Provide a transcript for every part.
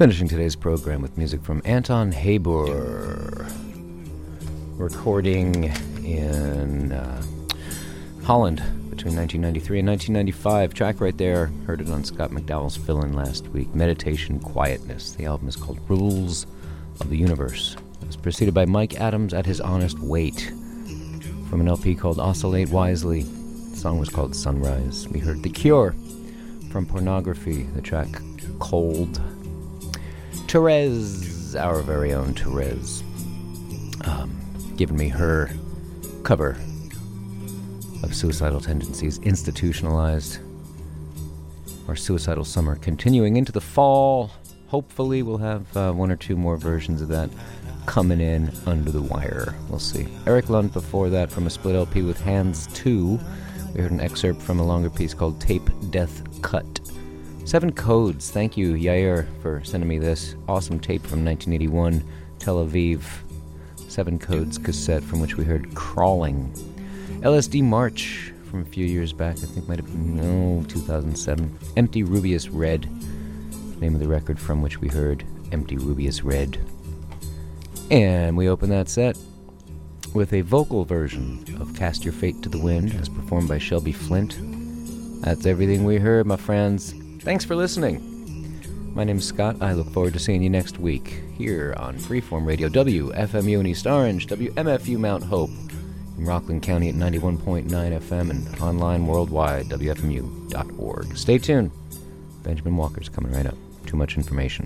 Finishing today's program with music from Anton Haber, recording in Holland between 1993 and 1995. Track right there, heard it on Scott McDowell's fill-in last week, Meditation Quietness. The album is called Rules of the Universe. It was preceded by Mike Adams at His Honest Weight from an LP called Oscillate Wisely. The song was called Sunrise. We heard The Cure from Pornography, the track Cold. Therese, our very own Therese, giving me her cover of Suicidal Tendencies, Institutionalized. Our Suicidal Summer continuing into the fall. Hopefully we'll have one or two more versions of that coming in under the wire. We'll see. Eric Lund before that from a split LP with Hands 2. We heard an excerpt from a longer piece called Tape Death Cut. 7 Codes. Thank you, Yair, for sending me this awesome tape from 1981, Tel Aviv. 7 Codes cassette from which we heard Crawling. LSD March from a few years back, I think might have been, 2007. Empty Rubious Red, name of the record from which we heard Empty Rubious Red. And we open that set with a vocal version of Cast Your Fate to the Wind, as performed by Shelby Flint. That's everything we heard, my friends. Thanks for listening. My name's Scott. I look forward to seeing you next week here on Freeform Radio, WFMU in East Orange, WMFU Mount Hope in Rockland County at 91.9 FM and online worldwide, WFMU.org. Stay tuned. Benjamin Walker's coming right up. Too much information.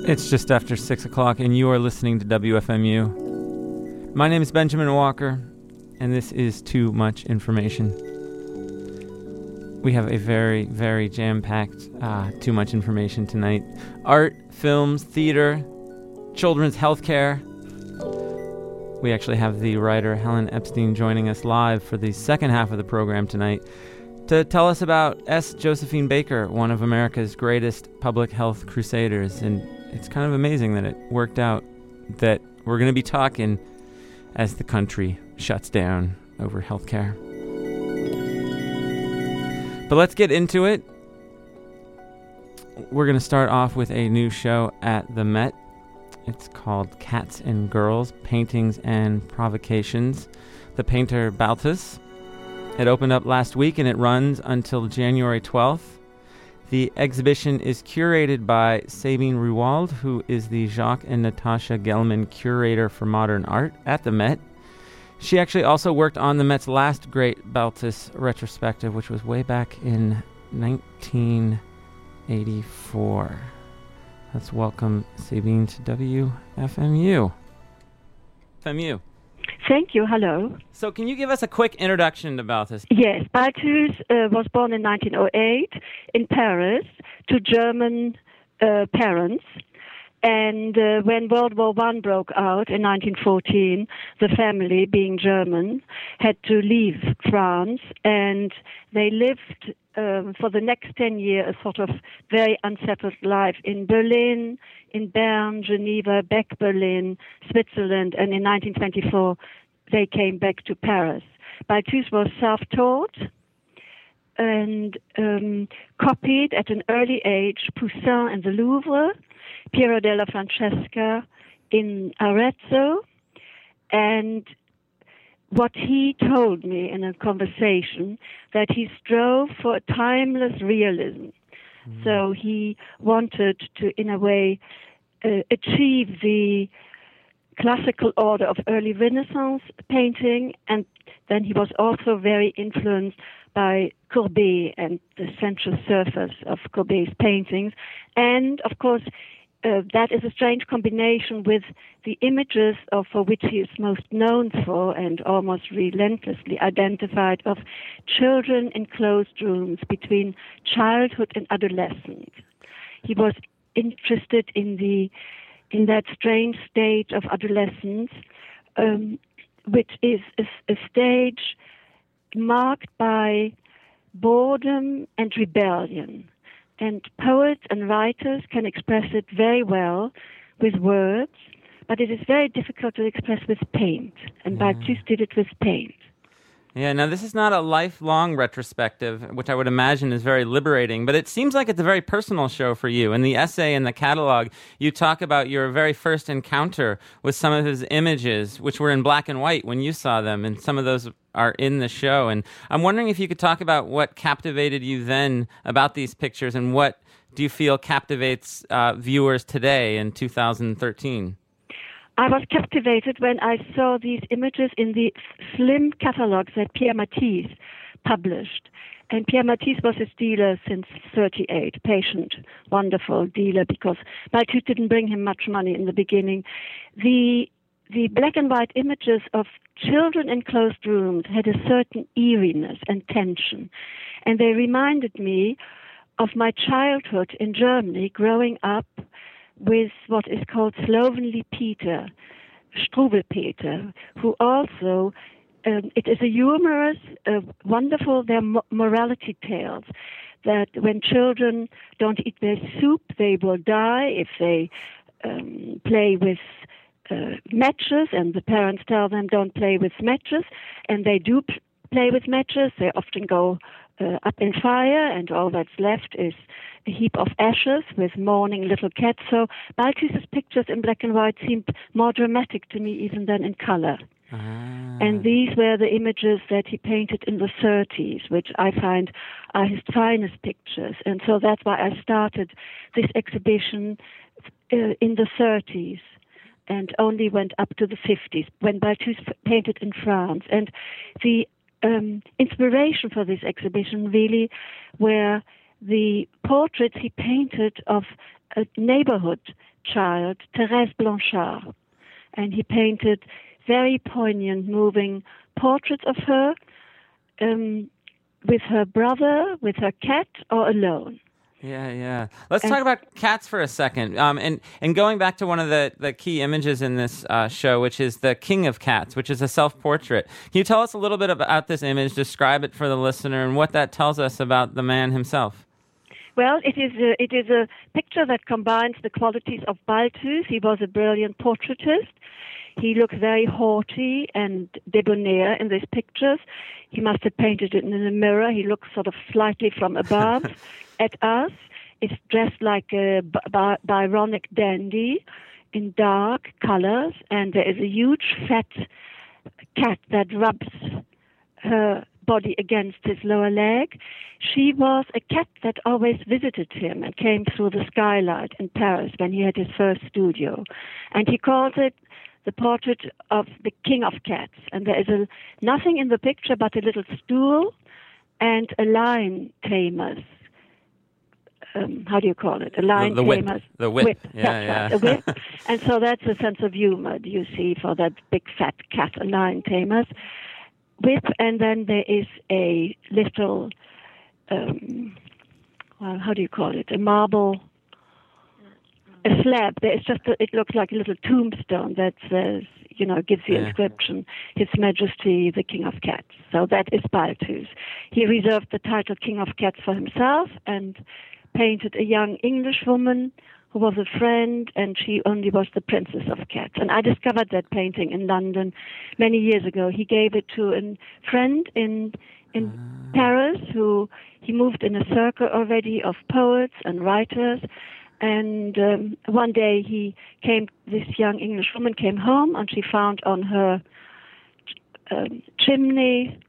It's just after 6 o'clock, and you are listening to WFMU. My name is Benjamin Walker, and this is Too Much Information. We have a very, very jam-packed Too Much Information tonight. Art, films, theater, children's healthcare. We actually have the writer Helen Epstein joining us live for the second half of the program tonight to tell us about S. Josephine Baker, one of America's greatest public health crusaders. And it's kind of amazing that it worked out that we're going to be talking as the country shuts down over healthcare. But let's get into it. We're going to start off with a new show at the Met. It's called Cats and Girls, Paintings and Provocations. The painter Balthus. It opened up last week and it runs until January 12th. The exhibition is curated by Sabine Ruwald, who is the Jacques and Natasha Gelman Curator for Modern Art at the Met. She actually also worked on the Met's last great Balthus retrospective, which was way back in 1984. Let's welcome Sabine to WFMU. FMU. Thank you. Hello. So can you give us a quick introduction to Balthus? Yes. Balthus was born in 1908 in Paris to German parents. And when World War I broke out in 1914, the family, being German, had to leave France, and they lived for the next 10 years a sort of very unsettled life in Berlin, in Bern, Geneva, back Berlin, Switzerland, and in 1924 they came back to Paris. Balthus was self-taught and copied at an early age Poussin in the Louvre, Piero della Francesca in Arezzo, and what he told me in a conversation, that he strove for a timeless realism. So he wanted to, in a way, achieve the classical order of early Renaissance painting, and then he was also very influenced by Courbet and the central surface of Courbet's paintings. And, of course, that is a strange combination with the images for which he is most known for and almost relentlessly identified of children in closed rooms between childhood and adolescence. He was interested in that strange stage of adolescence, which is a stage marked by boredom and rebellion. And poets and writers can express it very well with words, but it is very difficult to express with paint. And Balthus did it with paint. Yeah, now this is not a lifelong retrospective, which I would imagine is very liberating, but it seems like it's a very personal show for you. In the essay in the catalog, you talk about your very first encounter with some of his images, which were in black and white when you saw them, and some of those are in the show. And I'm wondering if you could talk about what captivated you then about these pictures, and what do you feel captivates viewers today in 2013? I was captivated when I saw these images in the slim catalogs that Pierre Matisse published. And Pierre Matisse was his dealer since 1938, patient, wonderful dealer, because Balthus didn't bring him much money in the beginning. The black and white images of children in closed rooms had a certain eeriness and tension. And they reminded me of my childhood in Germany, growing up with what is called Slovenly Peter, Struwwelpeter, who also, it is a humorous, wonderful, they're morality tales, that when children don't eat their soup, they will die if they play with matches, and the parents tell them don't play with matches, and they do play with matches. They often go up in fire, and all that's left is a heap of ashes with mourning little cats. So Balthus's pictures in black and white seemed more dramatic to me even than in color. And these were the images that he painted in the 30s, which I find are his finest pictures. And so that's why I started this exhibition in the 30s and only went up to the 50s when Balthus painted in France. And the inspiration for this exhibition really were the portraits he painted of a neighborhood child, Thérèse Blanchard. And he painted very poignant, moving portraits of her with her brother, with her cat, or alone. Yeah. Let's talk about cats for a second. And going back to one of the key images in this show, which is the King of Cats, which is a self-portrait. Can you tell us a little bit about this image, describe it for the listener, and what that tells us about the man himself? Well, it is a picture that combines the qualities of Balthus. He was a brilliant portraitist. He looks very haughty and debonair in these pictures. He must have painted it in a mirror. He looks sort of slightly from above at us. Is dressed like a Byronic dandy in dark colors, and there is a huge fat cat that rubs her body against his lower leg. She was a cat that always visited him and came through the skylight in Paris when he had his first studio. And he calls it the portrait of the King of Cats. And there is nothing in the picture but a little stool and a lion tamer's. How do you call it? A lion tamer's whip. Yeah. A whip. And so that's a sense of humor you see for that big fat cat, a lion tamer's whip. And then there is a little, how do you call it? A marble, a slab. There is it looks like a little tombstone that says, gives the inscription, His Majesty, the King of Cats. So that is Balthus. He reserved the title King of Cats for himself and painted a young English woman who was a friend, and she only was the Princess of Cats. And I discovered that painting in London many years ago. He gave it to a friend in Paris, who he moved in a circle already of poets and writers. And one day this young English woman came home, and she found on her chimney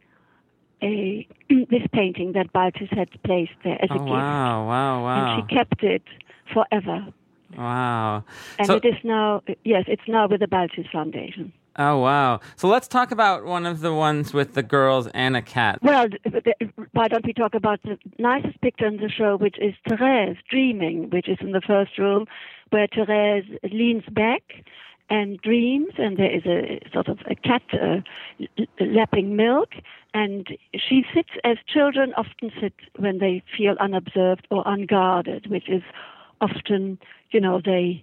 this painting that Balthus had placed there as a gift. Wow. And she kept it forever. Wow. And it is now, it's now with the Balthus Foundation. Oh, wow. So let's talk about one of the ones with the girls and a cat. Well, why don't we talk about the nicest picture in the show, which is Thérèse dreaming, which is in the first room, where Thérèse leans back and dreams, and there is a sort of a cat lapping milk, and she sits as children often sit when they feel unobserved or unguarded, which is often, they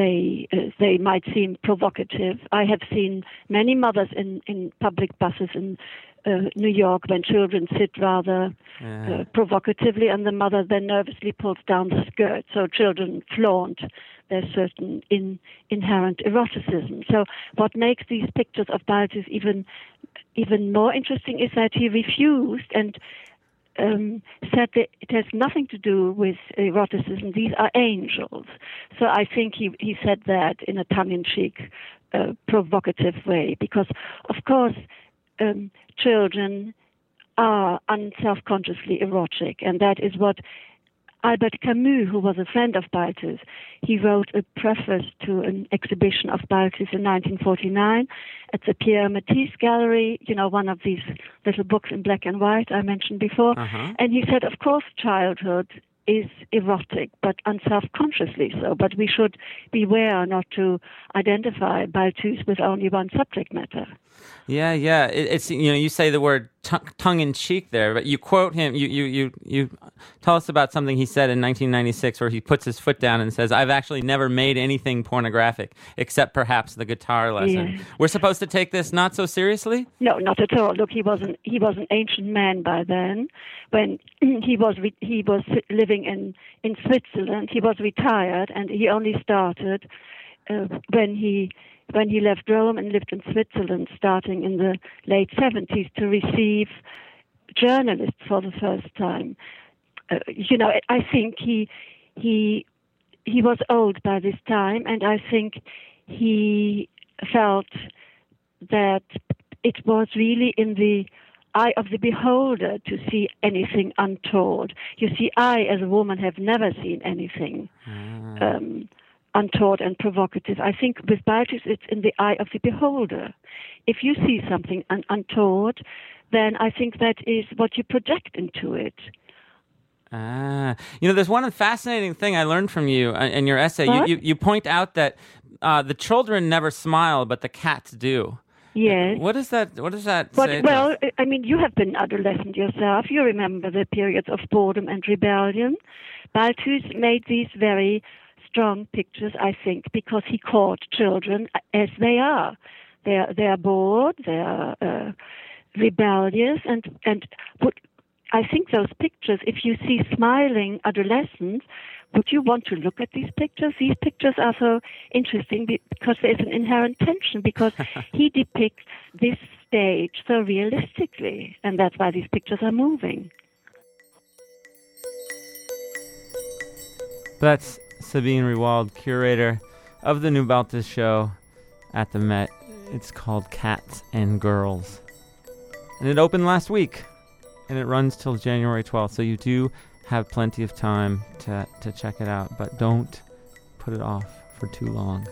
might seem provocative. I have seen many mothers in public buses in New York when children sit rather provocatively, and the mother then nervously pulls down the skirt, so children flaunt their certain inherent eroticism. So what makes these pictures of Balthus even more interesting is that he refused and said that it has nothing to do with eroticism. These are angels. So I think he said that in a tongue-in-cheek, provocative way, because, of course, children are unself-consciously erotic, and that is what Albert Camus, who was a friend of Balthus, he wrote a preface to an exhibition of Balthus in 1949 at the Pierre Matisse Gallery, one of these little books in black and white I mentioned before. Uh-huh. And he said, of course, childhood is erotic, but unself-consciously so. But we should beware not to identify Balthus with only one subject matter. Yeah. It's you say the word tongue-in-cheek there, but you quote him. You tell us about something he said in 1996, where he puts his foot down and says, "I've actually never made anything pornographic except perhaps the guitar lesson." Yes. We're supposed to take this not so seriously? No, not at all. Look, he was an ancient man by then. When he was living in Switzerland, he was retired, and he only started when he left Rome and lived in Switzerland, starting in the late 70s, to receive journalists for the first time. I think he was old by this time, and I think he felt that it was really in the eye of the beholder to see anything untoward. You see, I, as a woman, have never seen anything untoward and provocative. I think with Balthus, it's in the eye of the beholder. If you see something untoward, then I think that is what you project into it. There's one fascinating thing I learned from you in your essay. You point out that the children never smile, but the cats do. Yes. What does that say? Well, I mean, you have been adolescent yourself. You remember the periods of boredom and rebellion. Balthus made these very strong pictures, I think, because he caught children as they are. They are bored, they are rebellious, and I think those pictures, if you see smiling adolescents, would you want to look at these pictures? These pictures are so interesting because there's an inherent tension, because he depicts this stage so realistically, and that's why these pictures are moving. That's Sabine Riewald, curator of the new Balthus show at the Met. It's called Cats and Girls. And it opened last week, and it runs till January 12th, so you do have plenty of time to check it out, but don't put it off for too long.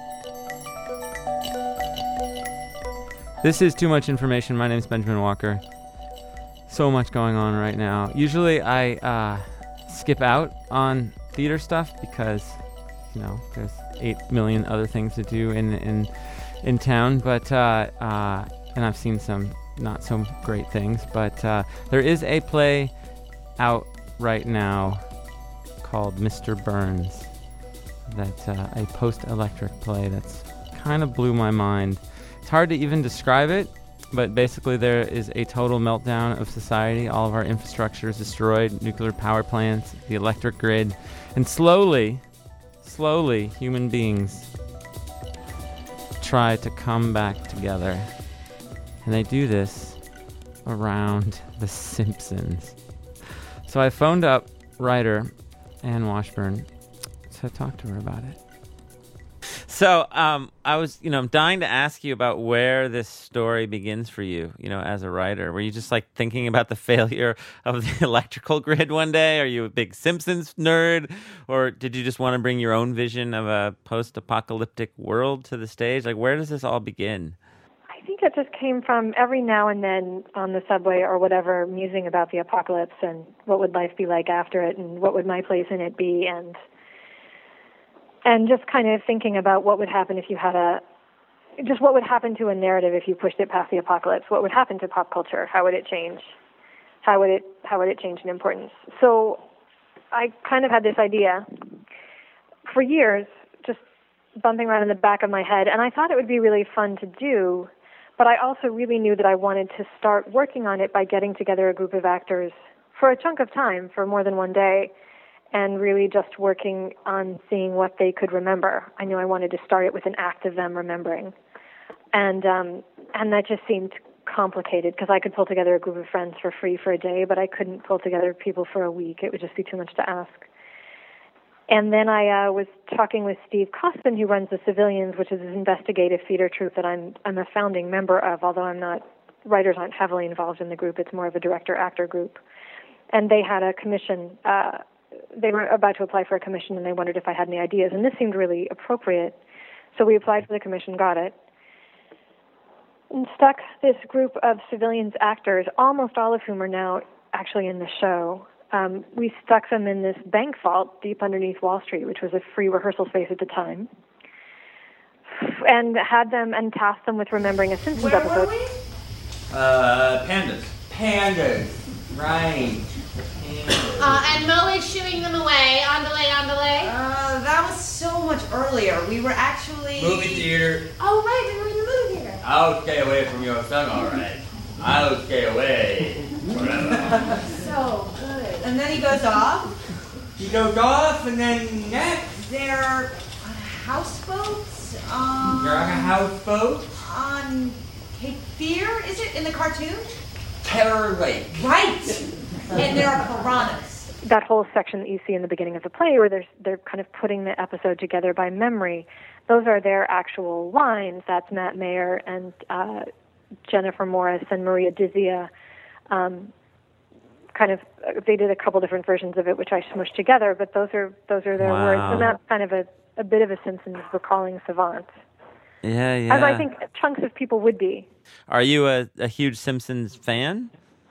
This is Too Much Information. My name is Benjamin Walker. So much going on right now. Usually I skip out on theater stuff because, there's 8 million other things to do in town, but and I've seen some not so great things, but there is a play out right now called Mr. Burns. That's a post-electric play that's kind of blew my mind. It's hard to even describe it, but basically there is a total meltdown of society. All of our infrastructure is destroyed, nuclear power plants, the electric grid, and slowly, human beings try to come back together. And they do this around The Simpsons. So I phoned up writer Anne Washburn to talk to her about it. So I was, dying to ask you about where this story begins for you, as a writer. Were you just thinking about the failure of the electrical grid one day? Are you a big Simpsons nerd? Or did you just want to bring your own vision of a post-apocalyptic world to the stage? Where does this all begin? I think it just came from every now and then on the subway or whatever, musing about the apocalypse and what would life be like after it and what would my place in it be, and just kind of thinking about what would happen if you had what would happen to a narrative if you pushed it past the apocalypse. What would happen to pop culture? How would it change? How would it change in importance? So I kind of had this idea for years, just bumping around in the back of my head, and I thought it would be really fun to do. But I also really knew that I wanted to start working on it by getting together a group of actors for a chunk of time, for more than one day, and really just working on seeing what they could remember. I knew I wanted to start it with an act of them remembering. And that just seemed complicated because I could pull together a group of friends for free for a day, but I couldn't pull together people for a week. It would just be too much to ask. And then I was talking with Steve Cospin, who runs The Civilians, which is an investigative theater troupe that I'm a founding member of, although writers aren't heavily involved in the group. It's more of a director-actor group. And they had a commission. They were about to apply for a commission, and they wondered if I had any ideas. And this seemed really appropriate. So we applied for the commission, got it, and stuck this group of civilians actors, almost all of whom are now actually in the show. We stuck them in this bank vault deep underneath Wall Street, which was a free rehearsal space at the time, and had them and tasked them with remembering a Simpsons episode. Were we? Pandas. Right. Pandas. And Mo is shooing them away. On delay. That was so much earlier. We were actually... Movie theater. Oh, right, we were in the movie theater. I'll stay away from your son, all right. I'll stay away forever. So good. And then he goes off. He goes off, and then next, They're on houseboats. they're on a houseboat. On Cape Fear, is it, in the cartoon? Terror Lake. Right. And there are piranhas. That whole section that you see in the beginning of the play where they're kind of putting the episode together by memory, those are their actual lines. That's Matt Mayer and Jennifer Morris and Maria Dizia. They did a couple different versions of it, which I smushed together, but those are their words. And that's kind of a bit of a Simpsons recalling savant. Yeah. As I think chunks of people would be. Are you a huge Simpsons fan?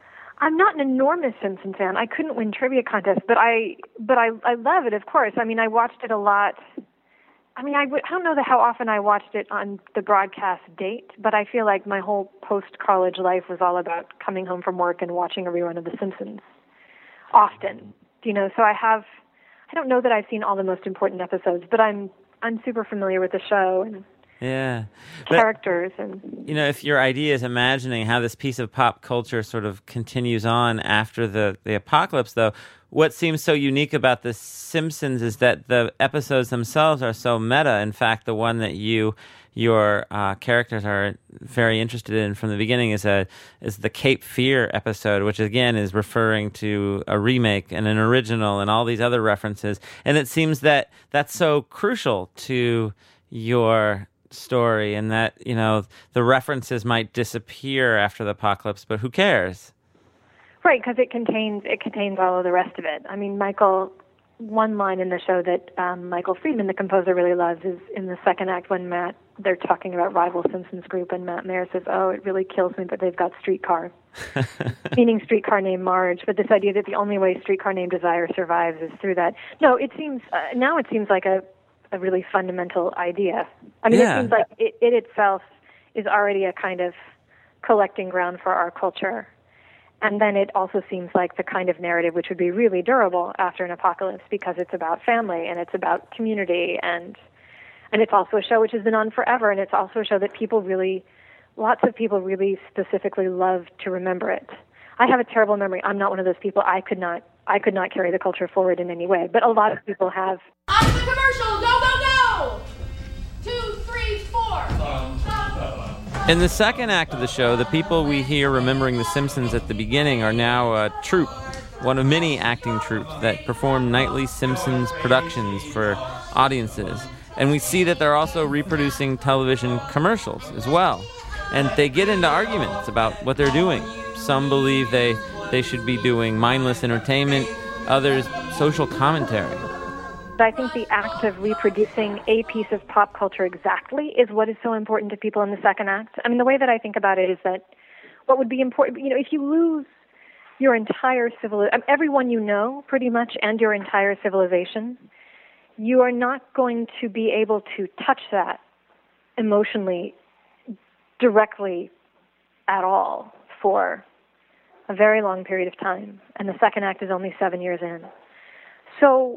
I'm not an enormous Simpsons fan. I couldn't win trivia contests, but I love it, of course. I mean, I watched it a lot. I mean, I don't know how often I watched it on the broadcast date, but I feel like my whole post-college life was all about coming home from work and watching a rerun of The Simpsons often. So I don't know that I've seen all the most important episodes, but I'm super familiar with the show and characters. And if your idea is imagining how this piece of pop culture sort of continues on after the apocalypse, though, what seems so unique about The Simpsons is that the episodes themselves are so meta. In fact, the one that your characters are very interested in from the beginning is the Cape Fear episode, which again is referring to a remake and an original and all these other references. And it seems that that's so crucial to your story, and that the references might disappear after the apocalypse, but who cares? Right, because it contains all of the rest of it. I mean, one line in the show that Michael Friedman, the composer, really loves is in the second act when they're talking about rival Simpsons group, and Matt Mayer says, "Oh, it really kills me, but they've got Streetcar," meaning Streetcar Named Marge. But this idea that the only way Streetcar Named Desire survives is through that. No, it seems now it seems like a really fundamental idea. I mean, It seems like it itself is already a kind of collecting ground for our culture. And then it also seems like the kind of narrative which would be really durable after an apocalypse, because it's about family and it's about community, and it's also a show which has been on forever, and it's also a show that lots of people really specifically love to remember it. I have a terrible memory. I'm not one of those people. I could not carry the culture forward in any way, but a lot of people have. On to the commercial! Go, go, go! 2, 3, 4. In the second act of the show, the people we hear remembering The Simpsons at the beginning are now a troupe, one of many acting troupes that perform nightly Simpsons productions for audiences. And we see that they're also reproducing television commercials as well. And they get into arguments about what they're doing. Some believe they should be doing mindless entertainment, others social commentary. I think the act of reproducing a piece of pop culture exactly is what is so important to people in the second act. I mean, the way that I think about it is that what would be important, if you lose your entire everyone you know pretty much, and your entire civilization, you are not going to be able to touch that emotionally directly at all for a very long period of time. And the second act is only 7 years in. So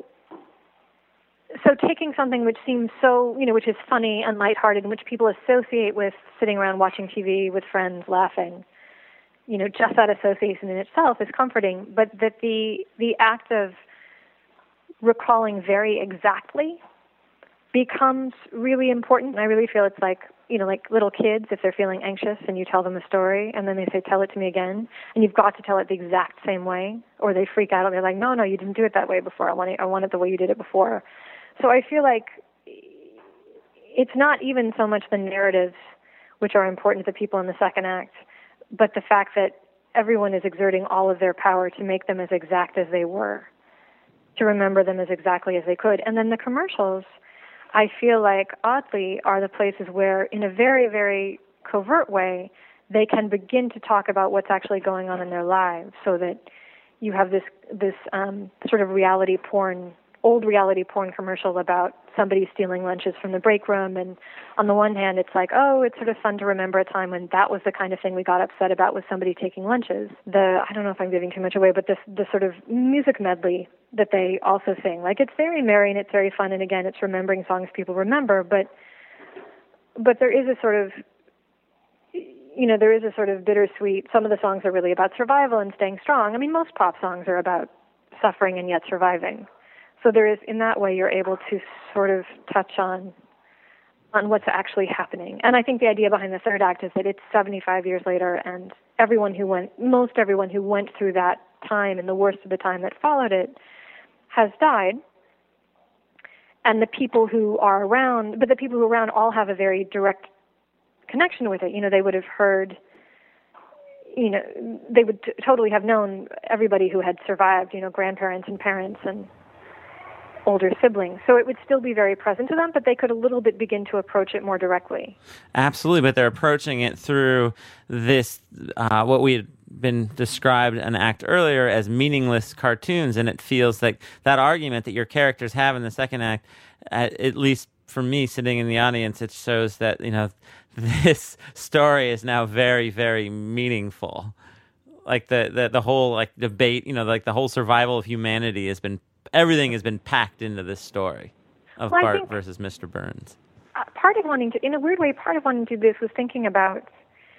taking something which seems which is funny and lighthearted, and which people associate with sitting around watching TV with friends laughing, just that association in itself is comforting, but that the act of recalling very exactly becomes really important. And I really feel it's like little kids, if they're feeling anxious and you tell them a story and then they say, "Tell it to me again," and you've got to tell it the exact same way, or they freak out and they're like, no, you didn't do it that way before. I want it the way you did it before. So I feel like it's not even so much the narratives which are important to the people in the second act, but the fact that everyone is exerting all of their power to make them as exact as they were, to remember them as exactly as they could. And then the commercials, I feel like, oddly, are the places where, in a very, very covert way, they can begin to talk about what's actually going on in their lives, so that you have this sort of old reality porn commercial about somebody stealing lunches from the break room. And on the one hand, it's like, oh, it's sort of fun to remember a time when that was the kind of thing we got upset about, was somebody taking lunches. I don't know if I'm giving too much away, but the sort of music medley that they also sing, like, it's very merry and it's very fun, and again, it's remembering songs people remember, but there is a sort of bittersweet. Some of the songs are really about survival and staying strong. I mean, most pop songs are about suffering and yet surviving. So there is, in that way, you're able to sort of touch on what's actually happening. And I think the idea behind the third act is that it's 75 years later, and most everyone who went through that time and the worst of the time that followed it has died. And the people who are around, all have a very direct connection with it. They would have heard, they would totally have known everybody who had survived, grandparents and parents and older siblings. So it would still be very present to them, but they could a little bit begin to approach it more directly. Absolutely, but they're approaching it through this, what we had been described an act earlier as meaningless cartoons, and it feels like that argument that your characters have in the second act, at least for me sitting in the audience, it shows that, this story is now very, very meaningful. Like the whole like debate, like the whole survival of humanity everything has been packed into this story of Bart versus Mr. Burns. Part of wanting to do this was thinking about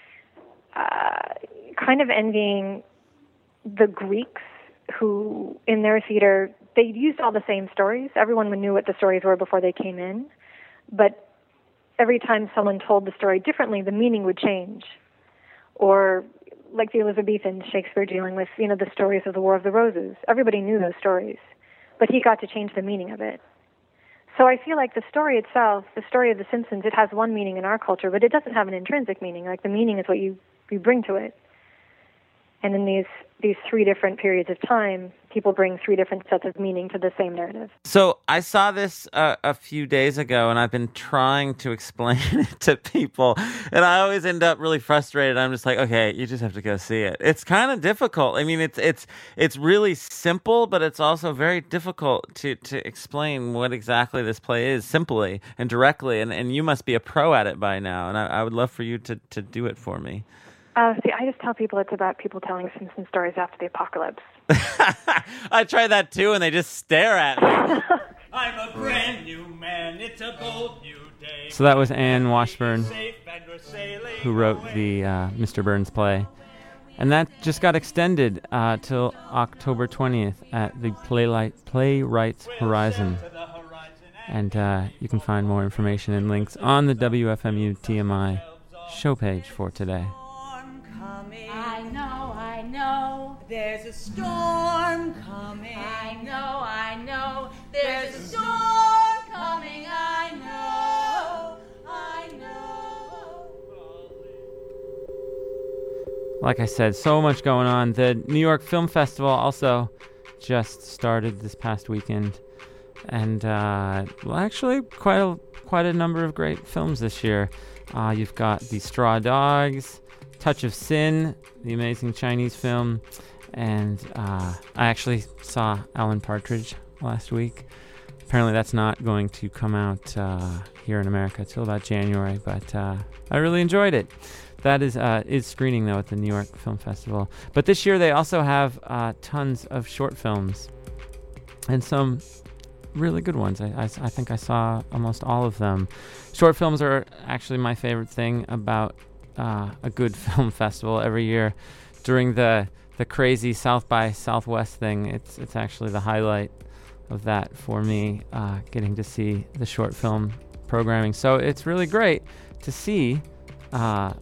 kind of envying the Greeks who, in their theater, they used all the same stories. Everyone knew what the stories were before they came in, but every time someone told the story differently, the meaning would change. Or like the Elizabethan Shakespeare dealing with, the stories of the War of the Roses. Everybody knew those stories, but he got to change the meaning of it. So I feel like the story itself, the story of The Simpsons, it has one meaning in our culture, but it doesn't have an intrinsic meaning. Like the meaning is what you bring to it. And in these three different periods of time, people bring three different sets of meaning to the same narrative. So I saw this a few days ago, and I've been trying to explain it to people, and I always end up really frustrated. I'm just like, okay, you just have to go see it. It's kind of difficult. I mean, it's really simple, but it's also very difficult to explain what exactly this play is simply and directly, and you must be a pro at it by now, and I would love for you to do it for me. See, I just tell people it's about people telling Simpson stories after the apocalypse. I try that too, and they just stare at me. I'm a brand new man, it's a bold new day. So that was Anne Washburn, who wrote the Mr. Burns play. And that just got extended till October 20th at the Playwrights Horizon. And you can find more information and links on the WFMU TMI show page for today. I know, There's a storm coming. I know, there's a storm coming, I know. Like I said, so much going on. The New York Film Festival also just started this past weekend. And, actually quite a number of great films this year. You've got The Straw Dogs, Touch of Sin, the amazing Chinese film, and I actually saw Alan Partridge last week. Apparently that's not going to come out here in America till about January, but I really enjoyed it. That is screening, though, at the New York Film Festival. But this year they also have tons of short films and some really good ones. I think I saw almost all of them. Short films are actually my favorite thing about a good film festival every year. During the crazy South by Southwest thing, it's actually the highlight of that for me, getting to see the short film programming. So it's really great to see the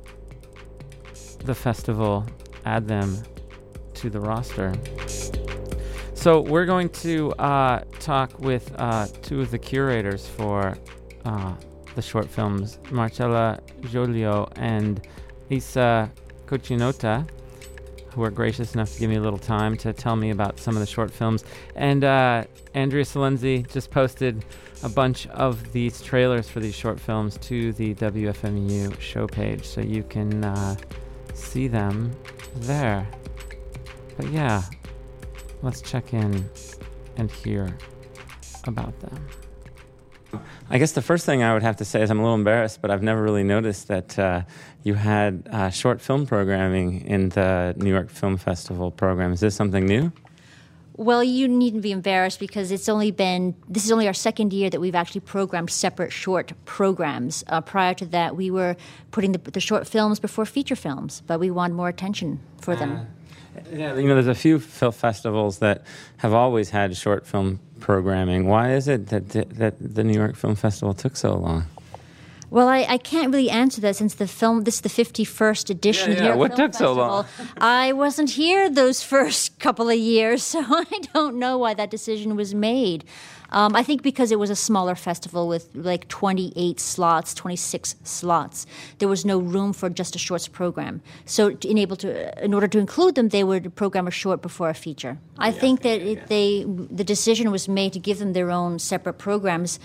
festival add them to the roster. So we're going to talk with two of the curators for the short films, Marcella Giolio and Isa Cochinota, who are gracious enough to give me a little time to tell me about some of the short films. And Andrea Salenzi just posted a bunch of these trailers for these short films to the WFMU show page, so you can see them there. But yeah, let's check in and hear about them. I guess the first thing I would have to say is I'm a little embarrassed, but I've never really noticed that you had short film programming in the New York Film Festival program. Is this something new? Well, you needn't be embarrassed because this is only our second year that we've actually programmed separate short programs. Prior to that, we were putting the short films before feature films, but we want more attention for them. Yeah, there's a few film festivals that have always had short film programming. Why is it that the New York Film Festival took so long? Well, I can't really answer that since this is the 51st edition here. What took so long? I wasn't here those first couple of years, so I don't know why that decision was made. I think because it was a smaller festival with like 26 slots. There was no room for just a shorts program. So in order to include them, they would program a short before a feature. I think that the decision was made to give them their own separate programs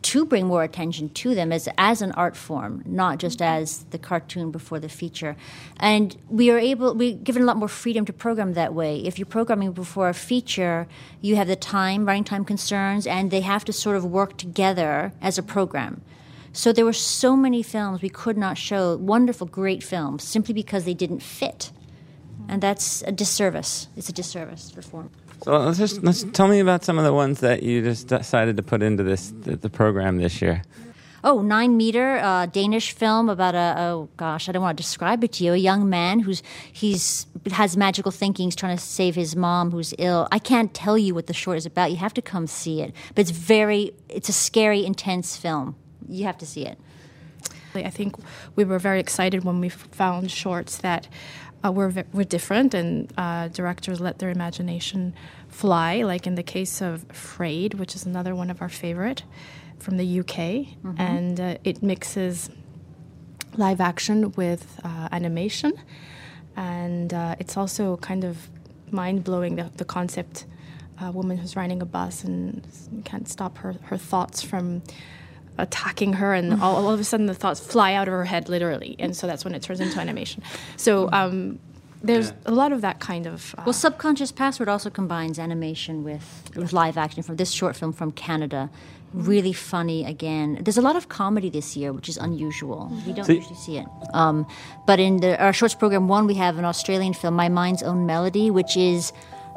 to bring more attention to them as an art form, not just as the cartoon before the feature. And we're given a lot more freedom to program that way. If you're programming before a feature, you have the running time concerns, and they have to sort of work together as a program. So there were so many films we could not show, wonderful, great films, simply because they didn't fit. And that's a disservice. It's a disservice for form. So let's tell me about some of the ones that you just decided to put into the program this year. Oh, 9 Meter, Danish film about I don't want to describe it to you, a young man has magical thinking. He's trying to save his mom who's ill. I can't tell you what the short is about. You have to come see it. But it's a scary, intense film. You have to see it. I think we were very excited when we found shorts that were different, and directors let their imagination fly, like in the case of Frayed, which is another one of our favorite from the UK. Mm-hmm. And it mixes live action with animation, and it's also kind of mind-blowing, the concept, a woman who's riding a bus and can't stop her thoughts from attacking her, and all of a sudden the thoughts fly out of her head, literally, and so that's when it turns into animation. So there's a lot of that kind of... Well, Subconscious Password also combines animation with live action from this short film from Canada. Really funny, again. There's a lot of comedy this year, which is unusual. We don't usually see it. But in our Shorts Program 1, we have an Australian film, My Mind's Own Melody, which is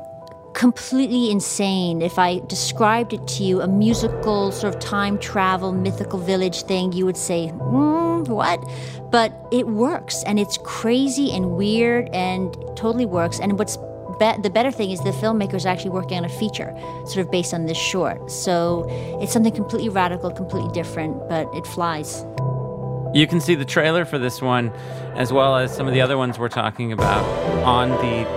completely insane. If I described it to you, a musical sort of time travel, mythical village thing, you would say, what? But it works, and it's crazy and weird and totally works. And what's the better thing is the filmmakers are actually working on a feature sort of based on this short. So it's something completely radical, completely different, but it flies. You can see the trailer for this one, as well as some of the other ones we're talking about, on the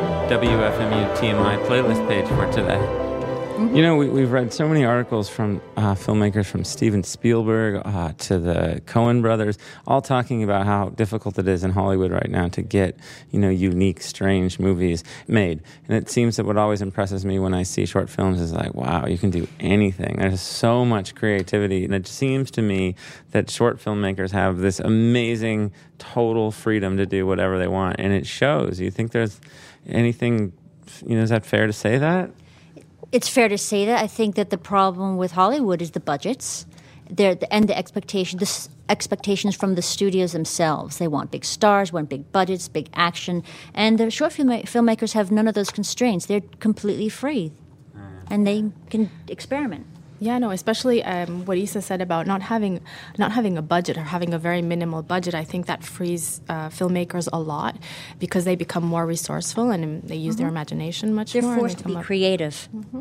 WFMU TMI playlist page for today. Mm-hmm. You know, we've read so many articles from filmmakers, from Steven Spielberg to the Coen brothers, all talking about how difficult it is in Hollywood right now to get, unique, strange movies made. And it seems that what always impresses me when I see short films is like, wow, you can do anything. There's so much creativity. And it seems to me that short filmmakers have this amazing total freedom to do whatever they want. And it shows. You think there's anything, is that fair to say that? It's fair to say that. I think that the problem with Hollywood is the budgets, and the expectations from the studios themselves. They want big stars, want big budgets, big action, and the short filmmakers have none of those constraints. They're completely free, and they can experiment. Yeah, no, especially what Isa said about not having a budget, or having a very minimal budget. I think that frees filmmakers a lot, because they become more resourceful and they use their imagination much more. They're forced to be creative. Mm-hmm.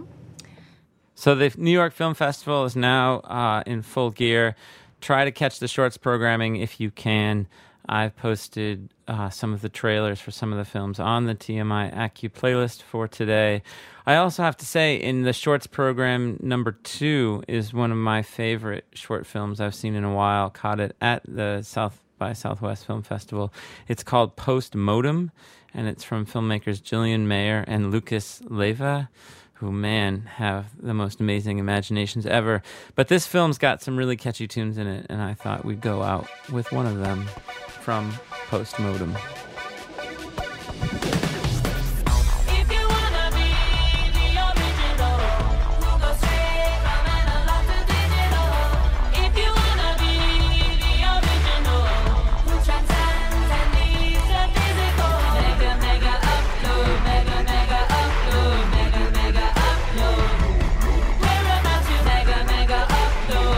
So the New York Film Festival is now in full gear. Try to catch the shorts programming if you can. I've posted some of the trailers for some of the films on the TMI Accu playlist for today. I also have to say, in the shorts program, number 2 is one of my favorite short films I've seen in a while. Caught it at the South by Southwest Film Festival. It's called Post-Modem, and it's from filmmakers Jillian Mayer and Lucas Leyva, who, man, have the most amazing imaginations ever. But this film's got some really catchy tunes in it, and I thought we'd go out with one of them from Post-Modem.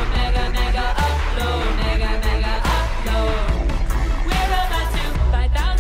By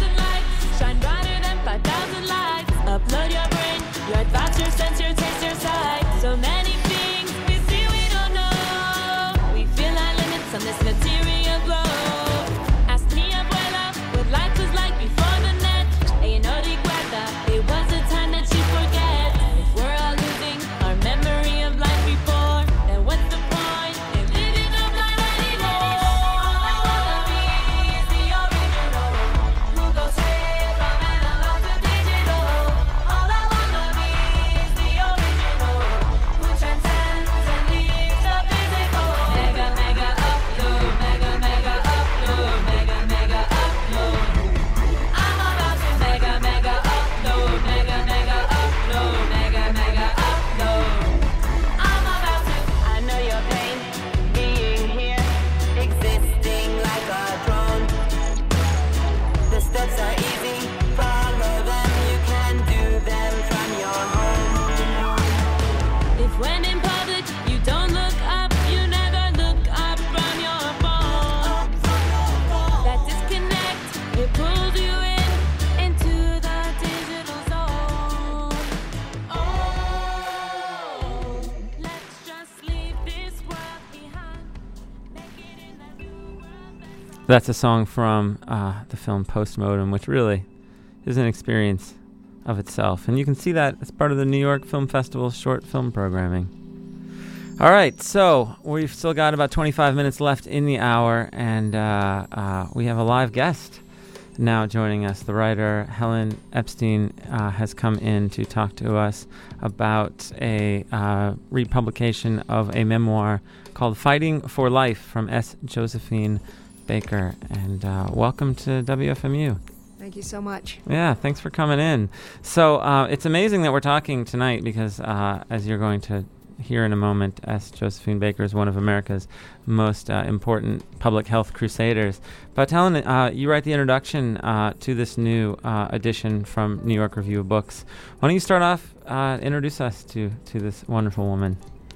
That's a song from the film Postmortem, which really is an experience of itself. And you can see that as part of the New York Film Festival's short film programming. All right, so we've still got about 25 minutes left in the hour, and we have a live guest now joining us. The writer Helen Epstein has come in to talk to us about a republication of a memoir called Fighting for Life from S. Josephine Baker. And welcome to WFMU. Thank you so much. Yeah, thanks for coming in. So it's amazing that we're talking tonight because, as you're going to hear in a moment, S. Josephine Baker is one of America's most important public health crusaders. But Helen, you write the introduction to this new edition from New York Review of Books. Why don't you start off, introduce us to this wonderful woman?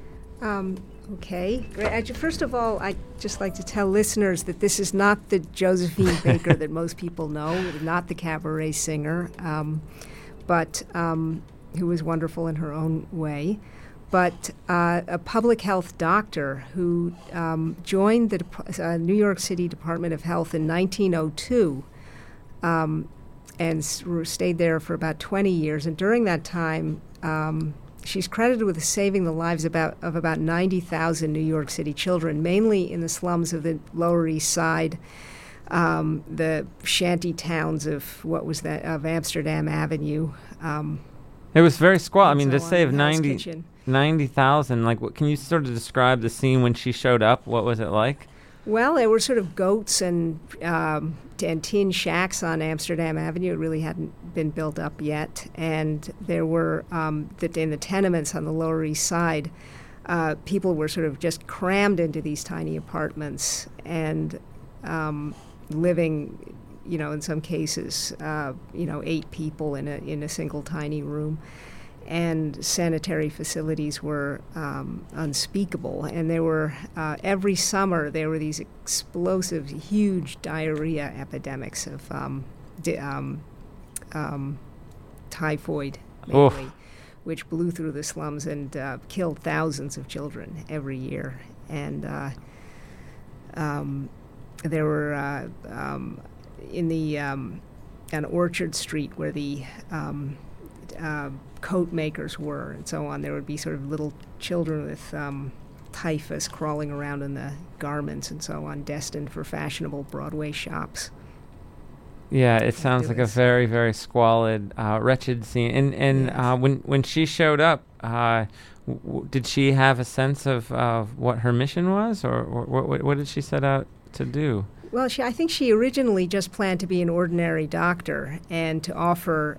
Okay. First of all, I'd just like to tell listeners that this is not the Josephine Baker that most people know, not the cabaret singer, but who was wonderful in her own way, but a public health doctor who joined the New York City Department of Health in 1902 and stayed there for about 20 years. And during that time, she's credited with saving the lives of about 90,000 New York City children, mainly in the slums of the Lower East Side, the shanty towns of of Amsterdam Avenue. It was very squalid. I mean, to save 90,000. Like, what can you sort of describe the scene when she showed up? What was it like? Well, there were sort of goats and tin shacks on Amsterdam Avenue. It really hadn't been built up yet. And there were, in the tenements on the Lower East Side, people were sort of just crammed into these tiny apartments and living, in some cases, 8 people in a single tiny room. And sanitary facilities were unspeakable. And there were, every summer, there were these explosive, huge diarrhea epidemics of typhoid, mainly, which blew through the slums and killed thousands of children every year. And there were, on Orchard Street, where the coat makers were and so on, there would be sort of little children with typhus crawling around in the garments and so on, destined for fashionable Broadway shops. Yeah, it sounds like a very, very squalid, wretched scene. And yes. When she showed up, did she have a sense of what her mission was, or what did she set out to do? Well, I think she originally just planned to be an ordinary doctor and to offer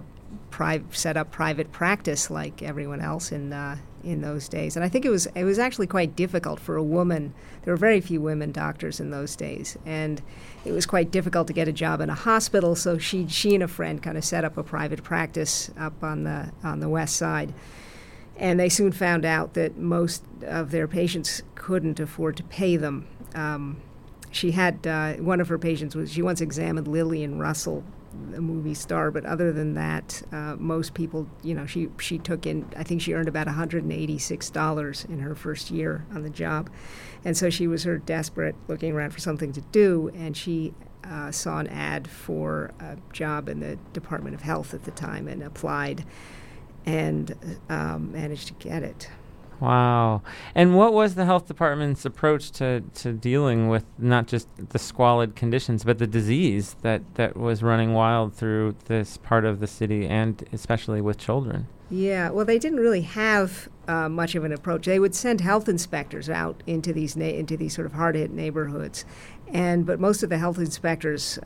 set up private practice like everyone else in those days. And I think it was actually quite difficult for a woman. There were very few women doctors in those days, and it was quite difficult to get a job in a hospital. So she and a friend kind of set up a private practice up on the West Side. And they soon found out that most of their patients couldn't afford to pay them. She had one of her patients she once examined Lillian Russell, a movie star, but other than that, most people, she took in, I think she earned about $186 in her first year on the job. And so she was sort of desperate, looking around for something to do, and she saw an ad for a job in the Department of Health at the time and applied and managed to get it. Wow. And what was the health department's approach to dealing with not just the squalid conditions, but the disease that was running wild through this part of the city, and especially with children? Yeah, well, they didn't really have much of an approach. They would send health inspectors out into these sort of hard-hit neighborhoods, but most of the health inspectors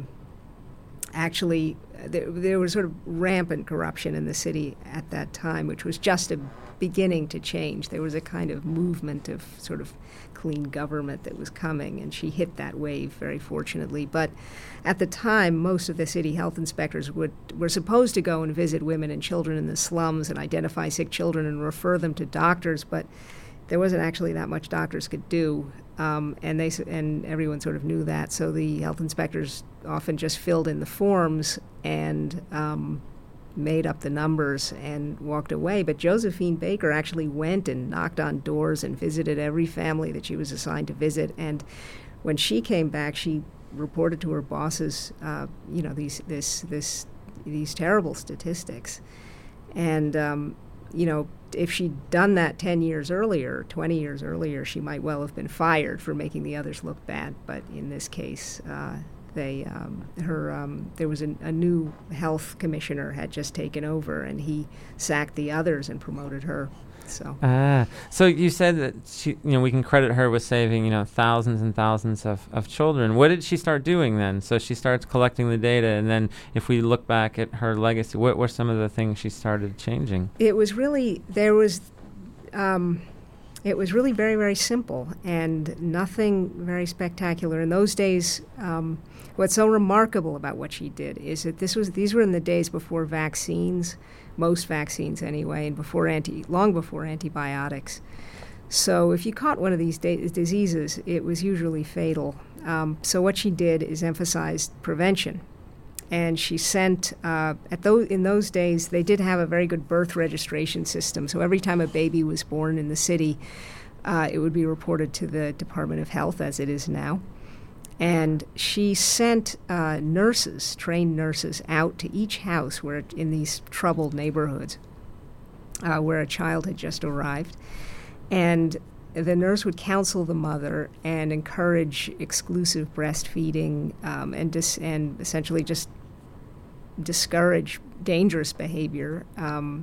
actually, there was sort of rampant corruption in the city at that time, which was just beginning to change. There was a kind of movement of sort of clean government that was coming, and she hit that wave very fortunately. But at the time, most of the city health inspectors were supposed to go and visit women and children in the slums and identify sick children and refer them to doctors, but there wasn't actually that much doctors could do, and everyone sort of knew that. So the health inspectors often just filled in the forms and made up the numbers and walked away. But Josephine Baker actually went and knocked on doors and visited every family that she was assigned to visit, and when she came back, she reported to her bosses, these terrible statistics. And, if she'd done that 10 years earlier, 20 years earlier, she might well have been fired for making the others look bad. But in this case, there was a new health commissioner had just taken over, and he sacked the others and promoted her. So you said that she, we can credit her with saving, thousands and thousands of children. What did she start doing then? So she starts collecting the data, and then if we look back at her legacy, what were some of the things she started changing? It was really very, very simple and nothing very spectacular. In those days, what's so remarkable about what she did is that these were in the days before vaccines, most vaccines anyway, and long before antibiotics. So if you caught one of these diseases, it was usually fatal. So what she did is emphasized prevention. And she sent, in those days, they did have a very good birth registration system. So every time a baby was born in the city, it would be reported to the Department of Health, as it is now. And she sent trained nurses, out to each house in these troubled neighborhoods where a child had just arrived. And the nurse would counsel the mother and encourage exclusive breastfeeding and essentially just discourage dangerous behavior and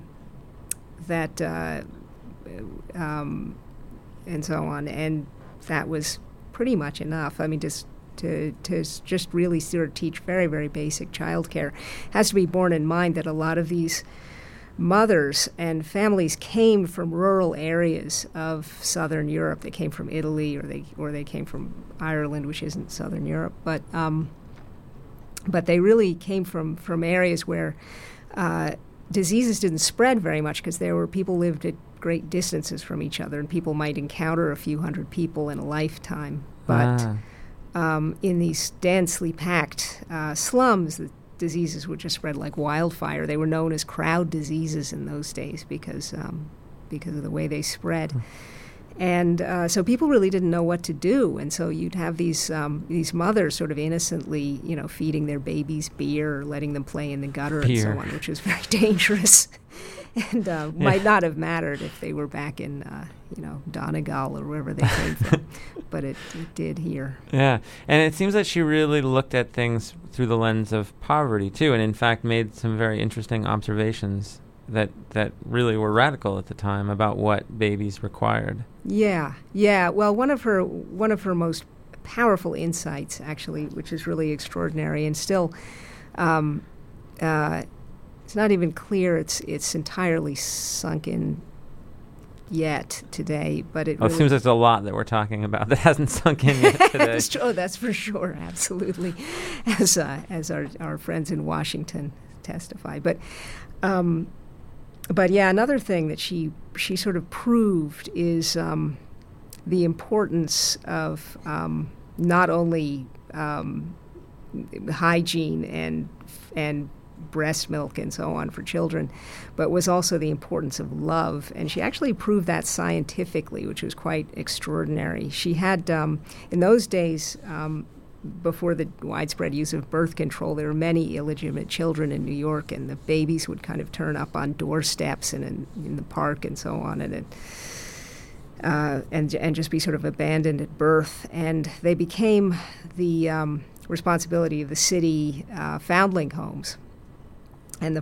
so on. And that was pretty much enough. I mean, to just really sort of teach very, very basic child care. Has to be borne in mind that a lot of these mothers and families came from rural areas of southern Europe. They came from Italy, or they came from Ireland, which isn't southern Europe, but they really came from areas where diseases didn't spread very much, because people lived at great distances from each other, and people might encounter a few hundred people in a lifetime. But in these densely packed slums, the diseases would just spread like wildfire. They were known as crowd diseases in those days because of the way they spread. And so people really didn't know what to do, and so you'd have these mothers sort of innocently, feeding their babies beer, or letting them play in the gutter and so on, which was very dangerous, and might not have mattered if they were back in, Donegal or wherever they came from, but it did here. Yeah, and it seems that she really looked at things through the lens of poverty too, and in fact made some very interesting observations that really were radical at the time about what babies required. Yeah. Well, one of her most powerful insights, actually, which is really extraordinary, and still, it's not even clear it's entirely sunk in yet today. But it seems there's a lot that we're talking about that hasn't sunk in yet today. That's for sure, absolutely, as our friends in Washington testify. But yeah, another thing that she sort of proved is the importance of not only hygiene and breast milk and so on for children, but was also the importance of love. And she actually proved that scientifically, which was quite extraordinary. She had, in those days, before the widespread use of birth control, there were many illegitimate children in New York, and the babies would kind of turn up on doorsteps and in the park and so on, and just be sort of abandoned at birth. And they became the responsibility of the city foundling homes. And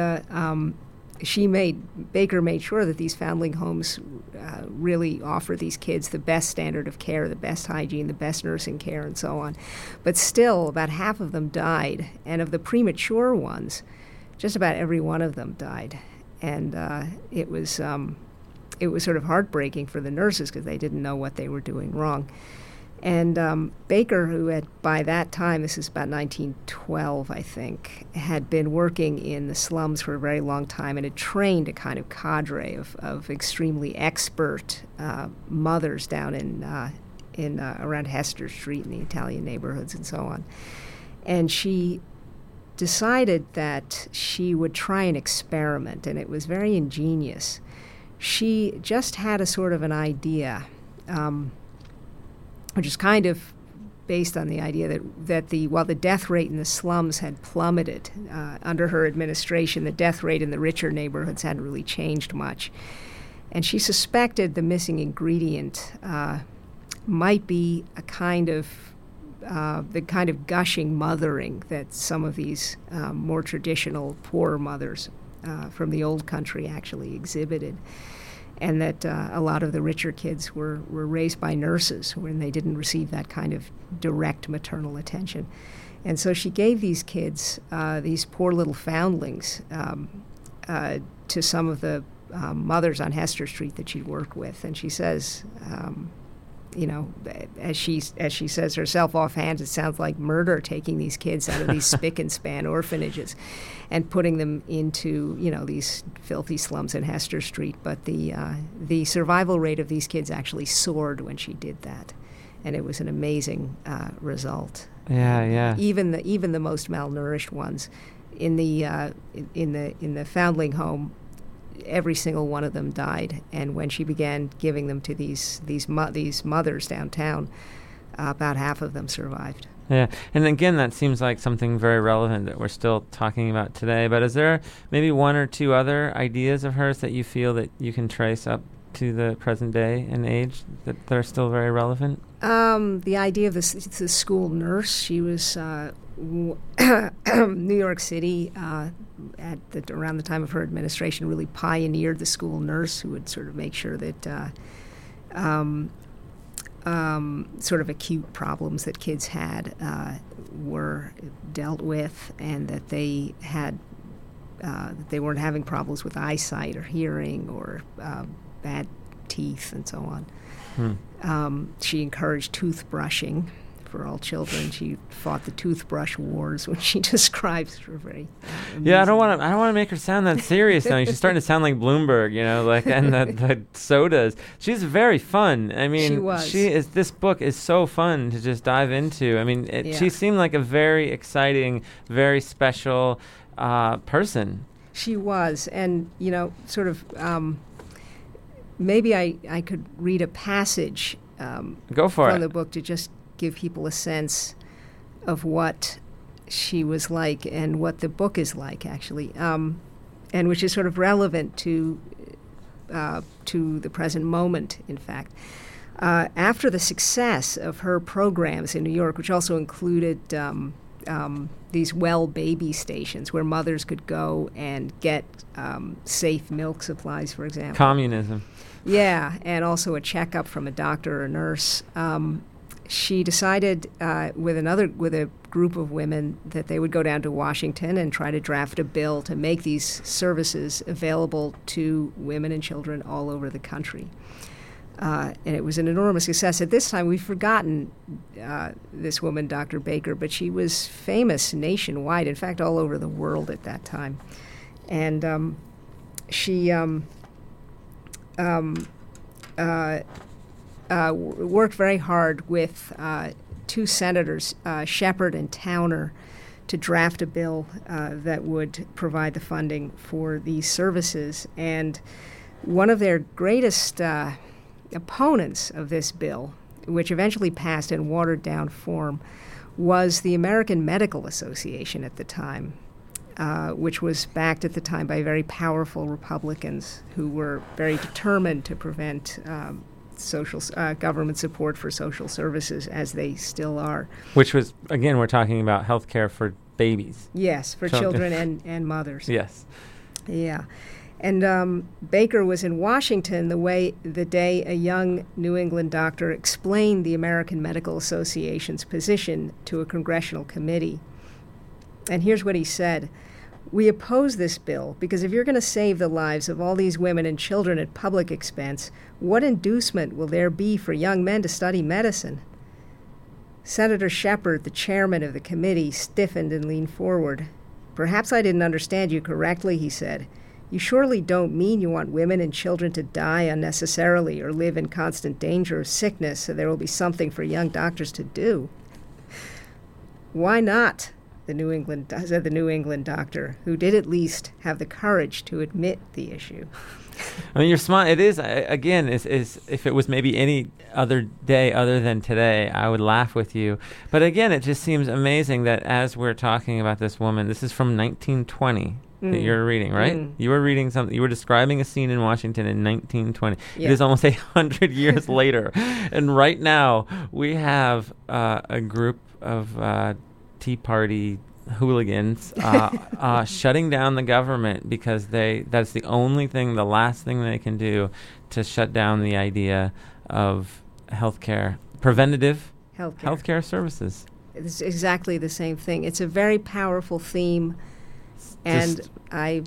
Baker made sure that these foundling homes really offer these kids the best standard of care, the best hygiene, the best nursing care, and so on. But still, about half of them died, and of the premature ones, just about every one of them died. And it was sort of heartbreaking for the nurses, because they didn't know what they were doing wrong. And Baker, who had, by that time, this is about 1912, I think, had been working in the slums for a very long time and had trained a kind of cadre of extremely expert mothers down in around Hester Street in the Italian neighborhoods and so on. And she decided that she would try an experiment, and it was very ingenious. She just had a sort of an idea, which is kind of based on the idea that while the death rate in the slums had plummeted under her administration, the death rate in the richer neighborhoods hadn't really changed much. And she suspected the missing ingredient might be a kind of the kind of gushing mothering that some of these more traditional poor mothers from the old country actually exhibited. And that a lot of the richer kids were raised by nurses when they didn't receive that kind of direct maternal attention. And so she gave these kids, these poor little foundlings, to some of the mothers on Hester Street that she'd worked with. And she says, as she says herself offhand, it sounds like murder, taking these kids out of these spick and span orphanages and putting them into, these filthy slums in Hester Street. But the survival rate of these kids actually soared when she did that, and it was an amazing result. Yeah. Even the most malnourished ones in the foundling home, every single one of them died. And when she began giving them to these mothers downtown, about half of them survived. Yeah, and again, that seems like something very relevant that we're still talking about today. But is there maybe one or two other ideas of hers that you feel that you can trace up to the present day and age that are still very relevant? The idea of the school nurse. She was New York City around the time of her administration really pioneered the school nurse, who would sort of make sure that sort of acute problems that kids had were dealt with, and that they they weren't having problems with eyesight or hearing or bad teeth and so on. She encouraged toothbrushing for all children. She fought the toothbrush wars, which she describes for very amazing. Yeah, I don't want to make her sound that serious now. She's starting to sound like Bloomberg, and the sodas. She's very fun. I mean, she was. This book is so fun to just dive into. I mean, she seemed like a very exciting, very special person. She was, and sort of. Maybe I could read a passage Go for from it. the book to just give people a sense of what she was like and what the book is like, actually, and which is sort of relevant to the present moment, in fact. After the success of her programs in New York, which also included these well baby stations where mothers could go and get safe milk supplies, for example. Communism. Yeah, and also a checkup from a doctor or a nurse. She decided with a group of women that they would go down to Washington and try to draft a bill to make these services available to women and children all over the country. And it was an enormous success. At this time, we've forgotten this woman, Dr. Baker, but she was famous nationwide, in fact, all over the world at that time. And she worked very hard with two senators, Shepard and Towner, to draft a bill that would provide the funding for these services. And one of their greatest opponents of this bill, which eventually passed in watered-down form, was the American Medical Association at the time, which was backed at the time by very powerful Republicans who were very determined to prevent government support for social services, as they still are. Which was, again, we're talking about health care for babies. Yes, for children and mothers. Yes. Yeah. And Baker was in Washington the day a young New England doctor explained the American Medical Association's position to a congressional committee. And here's what he said: "We oppose this bill because if you're going to save the lives of all these women and children at public expense, what inducement will there be for young men to study medicine?" Senator Shepard, the chairman of the committee, stiffened and leaned forward. "Perhaps I didn't understand you correctly," he said. "You surely don't mean you want women and children to die unnecessarily or live in constant danger of sickness so there will be something for young doctors to do." "Why not?" said the New England doctor, who did at least have the courage to admit the issue. I mean, you're smart. It is, again, is if it was maybe any other day other than today, I would laugh with you. But again, it just seems amazing that as we're talking about this woman, this is from 1920 that you're reading, right? You were reading something. You were describing a scene in Washington in 1920. Yeah. It is almost 100 years later. And right now, we have a group of Tea Party hooligans shutting down the government because that's the only thing, the last thing they can do to shut down the idea of healthcare, preventative healthcare services. It's exactly the same thing. It's a very powerful theme, and I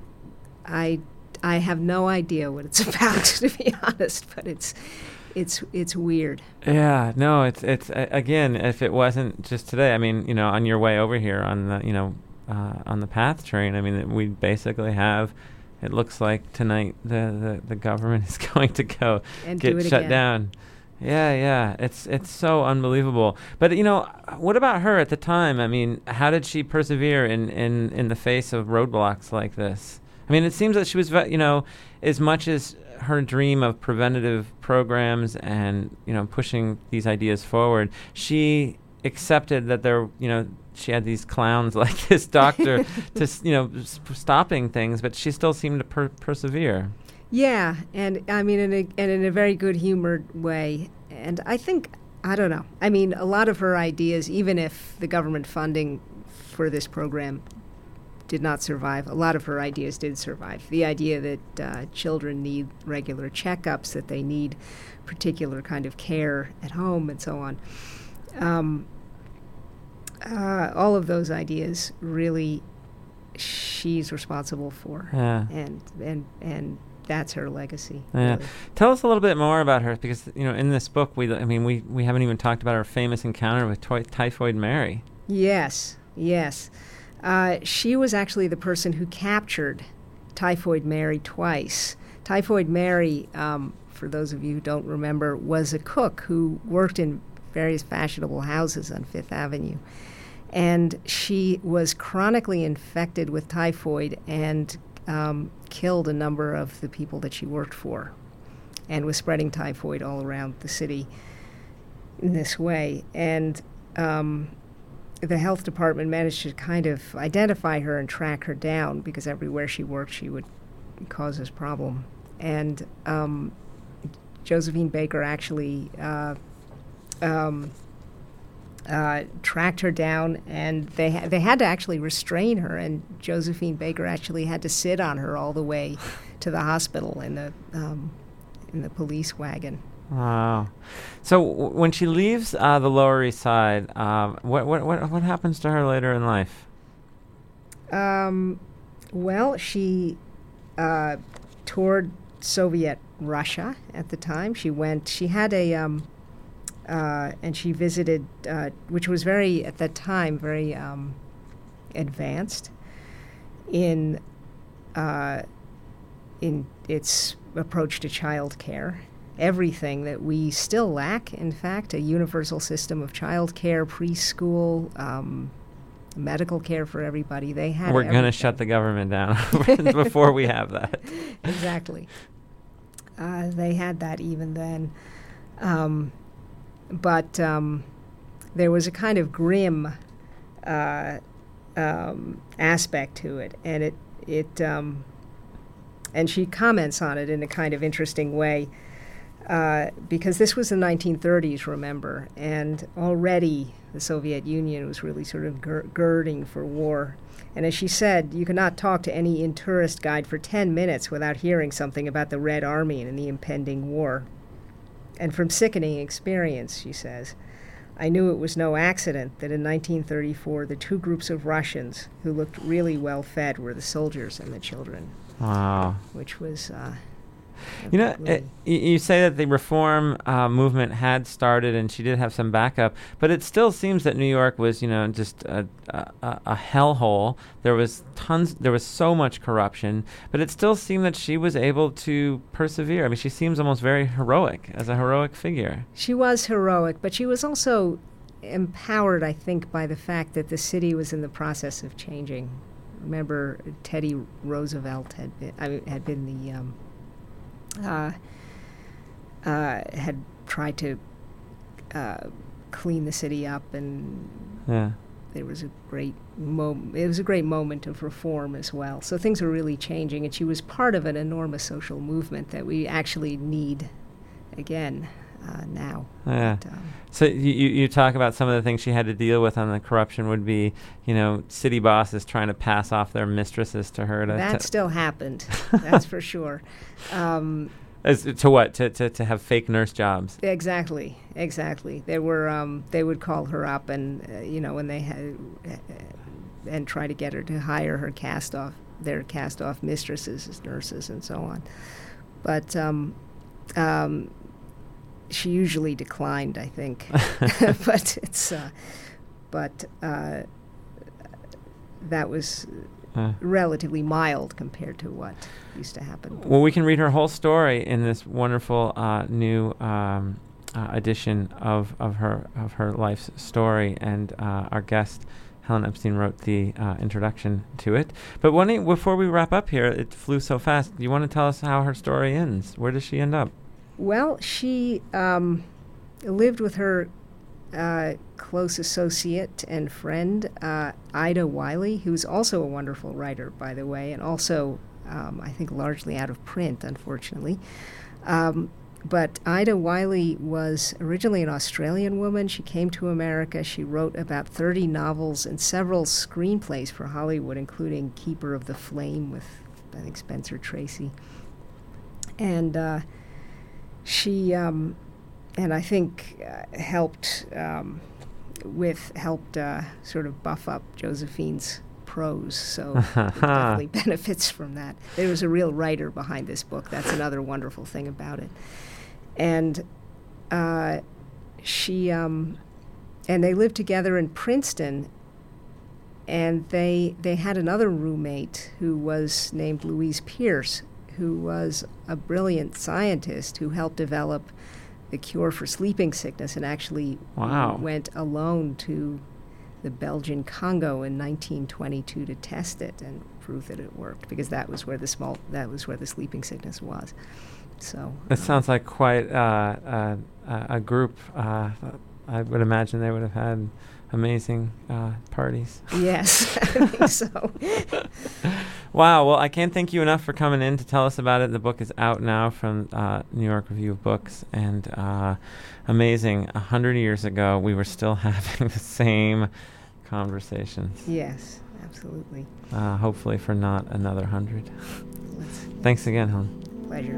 have no idea what it's about, to be honest, but it's weird. Yeah, no, it's again, if it wasn't just today, I mean, you know, on your way over here on the, you know, on the PATH train, I mean, we basically have, it looks like tonight the government is going to go and get shut down. Yeah, it's so unbelievable. But, you know, what about her at the time? I mean, how did she persevere in the face of roadblocks like this? I mean, it seems that she was, you know, as much as her dream of preventative programs and, you know, pushing these ideas forward, she accepted that there, you know, she had these clowns like this doctor to, you know, stopping things, but she still seemed to persevere. Yeah, and I mean, in a very good humored way. And I think, I don't know, I mean, a lot of her ideas, even if the government funding for this program did not survive, a lot of her ideas did survive. The idea that children need regular checkups, that they need particular kind of care at home, and so on. All of those ideas really she's responsible for. Yeah. And that's her legacy. Yeah. Really. Tell us a little bit more about her, because, you know, in this book, we haven't even talked about her famous encounter with Typhoid Mary. Yes. She was actually the person who captured Typhoid Mary twice. Typhoid Mary, for those of you who don't remember, was a cook who worked in various fashionable houses on Fifth Avenue. And she was chronically infected with typhoid and killed a number of the people that she worked for, and was spreading typhoid all around the city in this way. And the health department managed to kind of identify her and track her down, because everywhere she worked she would cause this problem. And Josephine Baker actually tracked her down, and they had to actually restrain her, and Josephine Baker actually had to sit on her all the way to the hospital in the police wagon. Wow. So when she leaves the Lower East Side, what happens to her later in life? Well, she toured Soviet Russia at the time. She had a and she visited, which was very, at that time, very advanced in its approach to child care. Everything that we still lack, in fact, a universal system of child care, preschool, medical care for everybody. They had We're going to shut the government down before we have that. Exactly. They had that even then. But there was a kind of grim aspect to it, and and she comments on it in a kind of interesting way, because this was the 1930s, remember, and already the Soviet Union was really sort of girding for war. And as she said, you cannot talk to any in-tourist guide for 10 minutes without hearing something about the Red Army and the impending war. And from sickening experience, she says, I knew it was no accident that in 1934 the two groups of Russians who looked really well fed were the soldiers and the children. Wow. Which was... You know, you say that the reform movement had started, and she did have some backup, but it still seems that New York was, you know, just a hellhole. There was so much corruption, but it still seemed that she was able to persevere. I mean, she seems almost very heroic, as a heroic figure. She was heroic, but she was also empowered, I think, by the fact that the city was in the process of changing. Remember, Teddy Roosevelt had been the had tried to clean the city up, and there was a great moment. It was a great moment of reform as well. So things were really changing, and she was part of an enormous social movement that we actually need again now. Yeah. But, so you talk about some of the things she had to deal with on the corruption would be, city bosses trying to pass off their mistresses to her. That still happened. That's for sure. As to what? To have fake nurse jobs. Exactly. There were they would call her up and when they had and try to get her to hire their cast off mistresses as nurses and so on. But she usually declined, I think. But it's that was relatively mild compared to what used to happen. Well, we can read her whole story in this wonderful new edition of her life's story, and our guest Helen Epstein wrote the introduction to it. But before we wrap up here, it flew so fast. Do you want to tell us how her story ends? Where does she end up? Well, she lived with her close associate and friend, Ida Wiley, who's also a wonderful writer, by the way, and also, I think, largely out of print, unfortunately. But Ida Wiley was originally an Australian woman. She came to America. She wrote about 30 novels and several screenplays for Hollywood, including Keeper of the Flame with, I think, Spencer Tracy. And she, and I think, helped sort of buff up Josephine's prose, so it definitely benefits from that. There was a real writer behind this book. That's another wonderful thing about it. And she, and they lived together in Princeton, and they had another roommate who was named Louise Pierce, who was a brilliant scientist who helped develop the cure for sleeping sickness and actually went alone to the Belgian Congo in 1922 to test it and prove that it worked, because that was where the sleeping sickness was. So it sounds like quite a group. I would imagine they would have had amazing parties. Yes, I think so. Wow. Well, I can't thank you enough for coming in to tell us about it. The book is out now from New York Review of Books, and amazing. 100 years ago, we were still having the same conversations. Yes, absolutely. Hopefully for not another 100. Thanks again, Helen. Pleasure.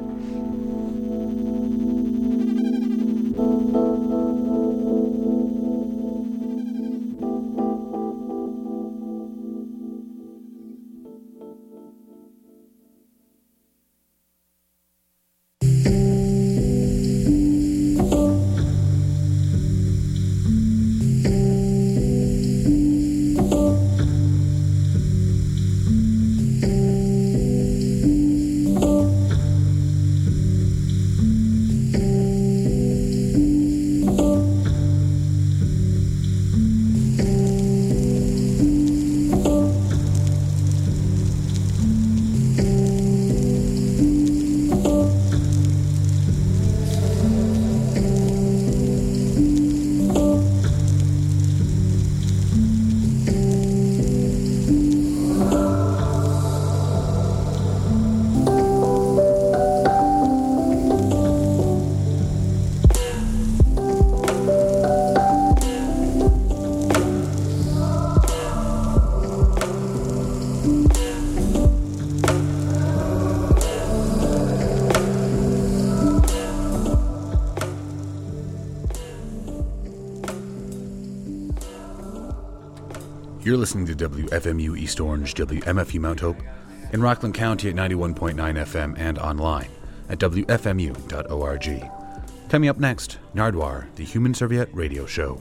You're listening to WFMU East Orange, WMFU Mount Hope, in Rockland County at 91.9 FM and online at WFMU.org. Coming up next, Nardwuar, the Human Serviette Radio Show.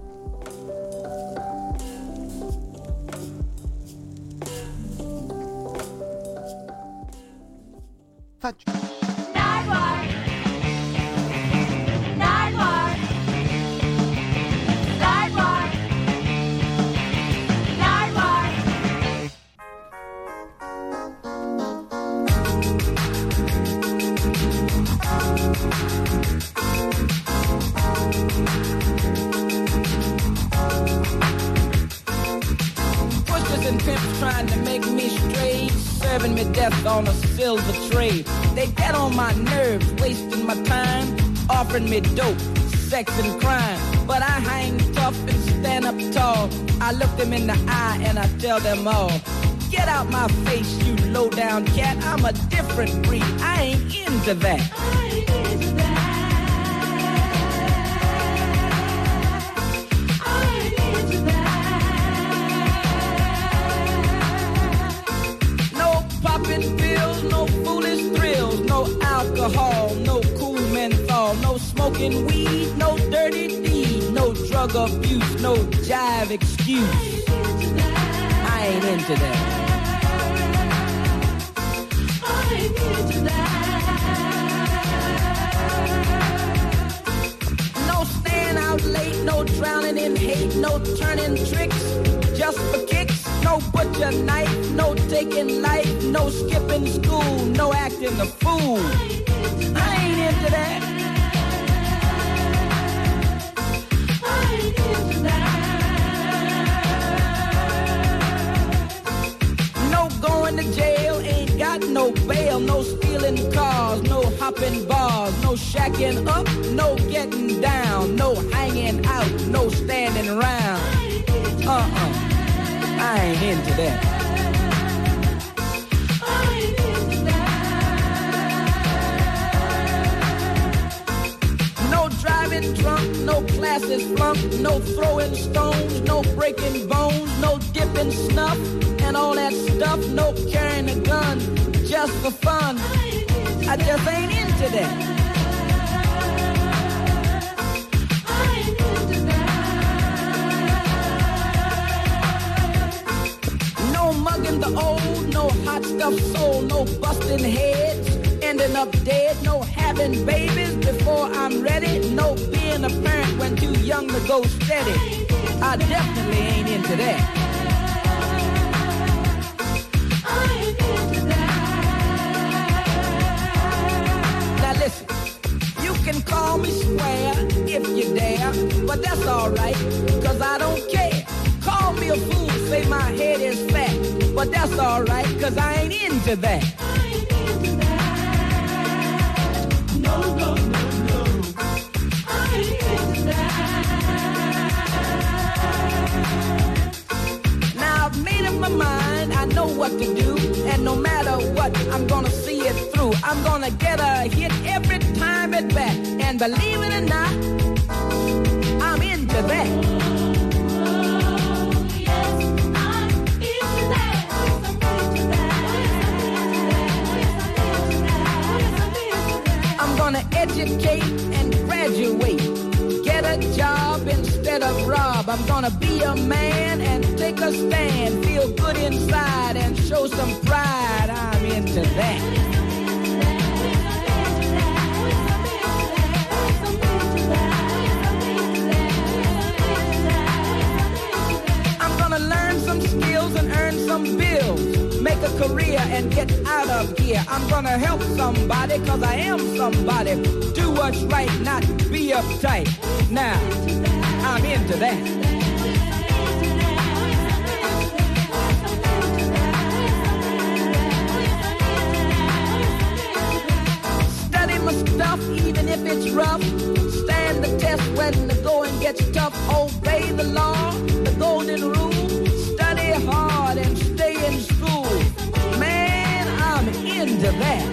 Fudge. Nardwuar. Nardwuar. Nardwuar. Nardwuar. trying to make me stray, serving me death on a silver tray. They get on my nerves, wasting my time, offering me dope, sex and crime. But I hang tough and stand up tall. I look them in the eye and I tell them all, get out my face, you low-down cat. I'm a different breed, I ain't into that. No popping pills, no foolish thrills, no alcohol, no cool menthol, no smoking weed, no dirty deed, no drug abuse, no jive excuse. I ain't into that. No staying out late, no drowning in hate, no turning tricks just for kicks, no butcher knife, no taking life, no skipping school, no acting a fool. I ain't into that. I ain't into that. No going to jail, ain't got no bail, no stealing cars, no hopping bars, no shacking up, no getting down, no hanging out, no standing around. I ain't into that. No driving drunk, no classes flunked, no throwing stones, no breaking bones, no dipping snuff and all that stuff, no carrying a gun just for fun. I just ain't into that. No mugging the old, no hot stuff sold, no busting heads, ending up dead, no having babies before I'm ready, no being a parent when too young to go steady. I definitely ain't into that. Now listen, you can call me square if you dare, but that's alright, cause I don't care. Call me a fool, say my head is fat, but that's alright, cause I ain't into that. No, no, no, no, I ain't into that. Now I've made up my mind, I know what to do, and no matter what, I'm gonna see it through. I'm gonna get a hit every time at bat, and believe it or not, I'm into that. Gonna educate and graduate, get a job instead of rob. I'm gonna be a man and take a stand, feel good inside and show some pride. I'm into that. I'm gonna learn some skills and earn some bills, make a career and get out of here. I'm gonna help somebody, cause I am somebody. Do what's right, not be uptight. Now, I'm into that. Study my stuff, even if it's rough. Stand the test when the going gets tough. Obey the law, the golden rule. Study hard and stay in school. Man, I'm into that.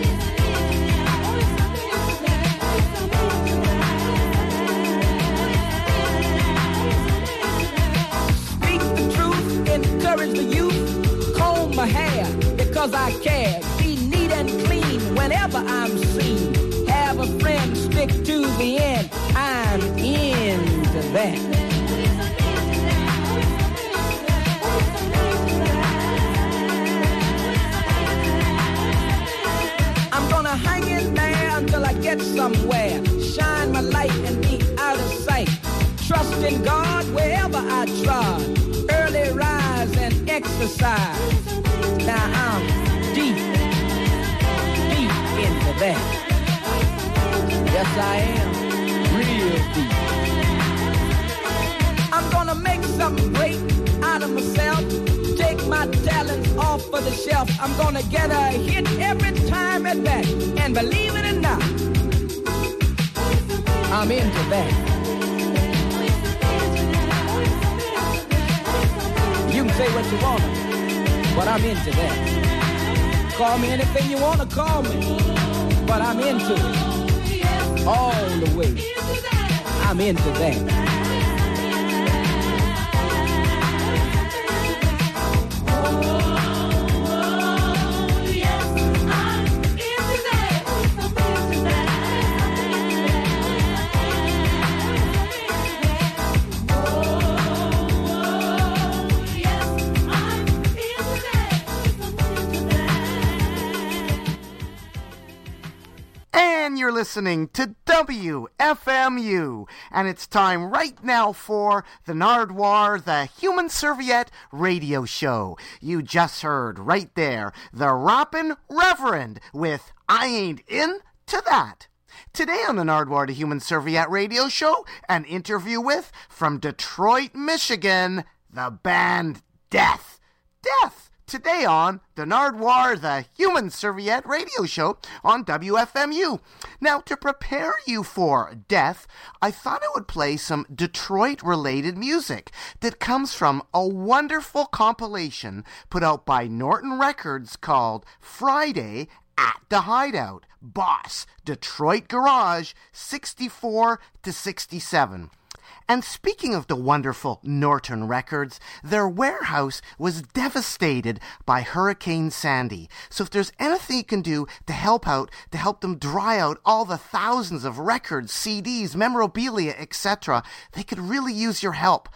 Speak the truth, encourage the youth. Comb my hair because I care. Be neat and clean whenever I'm seen. Have a friend, stick to the end. I'm into that. Hang in there until I get somewhere. Shine my light and be out of sight. Trust in God wherever I trod. Early rise and exercise. Now I'm deep, deep into that. Yes, I am. Real deep. I'm gonna make something great out of myself. Take my talents off of the shelf. I'm gonna get a hit every time at bat. And believe it or not, I'm into that. You can say what you want, but I'm into that. Call me anything you want to call me, but I'm into it. All the way. I'm into that. And you're listening to WFMU, and it's time right now for the Nardwuar, the Human Serviette radio show. You just heard right there the Rappin' Reverend with I Ain't Into That. Today on the Nardwuar, the Human Serviette radio show, an interview with, from Detroit, Michigan, the band Death. Death! Today on the Nardwuar, the Human Serviette radio show on WFMU. Now, to prepare you for Death, I thought I would play some Detroit-related music that comes from a wonderful compilation put out by Norton Records called Friday at the Hideout. Boss, Detroit Garage, 64 to 67. And speaking of the wonderful Norton Records, their warehouse was devastated by Hurricane Sandy. So if there's anything you can do to help out, to help them dry out all the thousands of records, CDs, memorabilia, etc., they could really use your help.